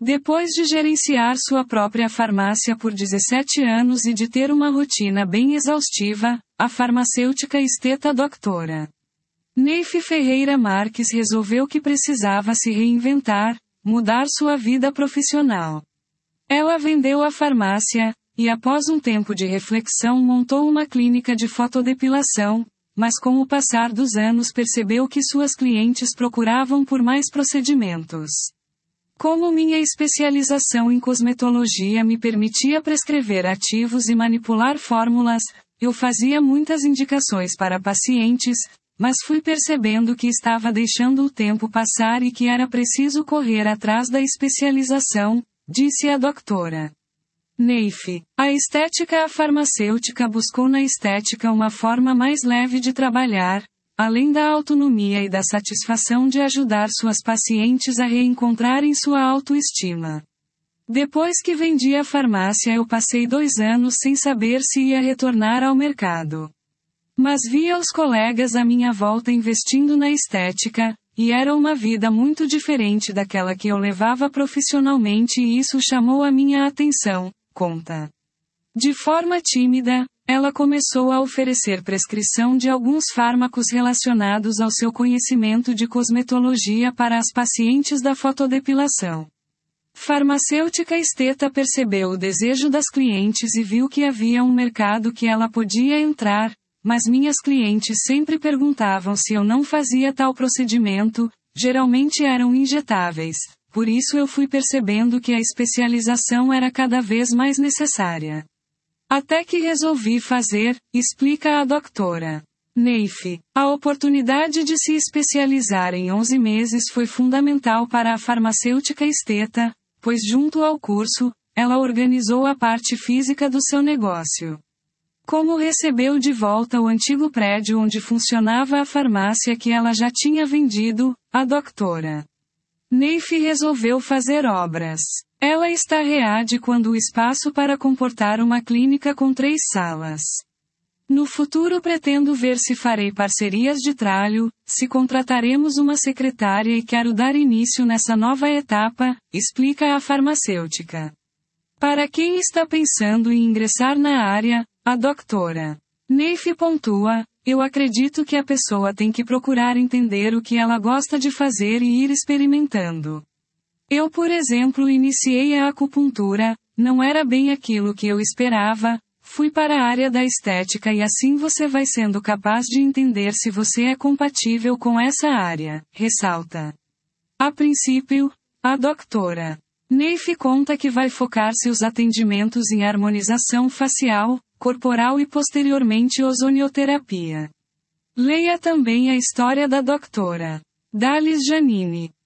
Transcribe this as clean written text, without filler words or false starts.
Depois de gerenciar sua própria farmácia por 17 anos e de ter uma rotina bem exaustiva, a farmacêutica esteta Dra. Neif Ferreira Marques resolveu que precisava se reinventar, mudar sua vida profissional. Ela vendeu a farmácia, e após um tempo de reflexão montou uma clínica de fotodepilação, mas com o passar dos anos percebeu que suas clientes procuravam por mais procedimentos. Como minha especialização em cosmetologia me permitia prescrever ativos e manipular fórmulas, eu fazia muitas indicações para pacientes, mas fui percebendo que estava deixando o tempo passar e que era preciso correr atrás da especialização, disse a doutora Neif. A farmacêutica buscou na estética uma forma mais leve de trabalhar, além da autonomia e da satisfação de ajudar suas pacientes a reencontrarem sua autoestima. Depois que vendi a farmácia, eu passei 2 anos sem saber se ia retornar ao mercado. Mas via os colegas à minha volta investindo na estética, e era uma vida muito diferente daquela que eu levava profissionalmente e isso chamou a minha atenção, conta. De forma tímida, ela começou a oferecer prescrição de alguns fármacos relacionados ao seu conhecimento de cosmetologia para as pacientes da fotodepilação. Farmacêutica esteta percebeu o desejo das clientes e viu que havia um mercado que ela podia entrar, mas minhas clientes sempre perguntavam se eu não fazia tal procedimento, geralmente eram injetáveis, por isso eu fui percebendo que a especialização era cada vez mais necessária. Até que resolvi fazer, explica a doutora Neif. A oportunidade de se especializar em 11 meses foi fundamental para a farmacêutica esteta, pois junto ao curso, ela organizou a parte física do seu negócio. Como recebeu de volta o antigo prédio onde funcionava a farmácia que ela já tinha vendido, a doutora Neif resolveu fazer obras. Ela está readequando o espaço para comportar uma clínica com 3 salas. No futuro pretendo ver se farei parcerias de trabalho, se contrataremos uma secretária e quero dar início nessa nova etapa, explica a farmacêutica. Para quem está pensando em ingressar na área, a doutora Neif pontua, eu acredito que a pessoa tem que procurar entender o que ela gosta de fazer e ir experimentando. Eu, por exemplo, iniciei a acupuntura, não era bem aquilo que eu esperava, fui para a área da estética e assim você vai sendo capaz de entender se você é compatível com essa área, ressalta. A princípio, a doutora Neif conta que vai focar seus atendimentos em harmonização facial, corporal e posteriormente ozonioterapia. Leia também a história da doutora Dalis Janine.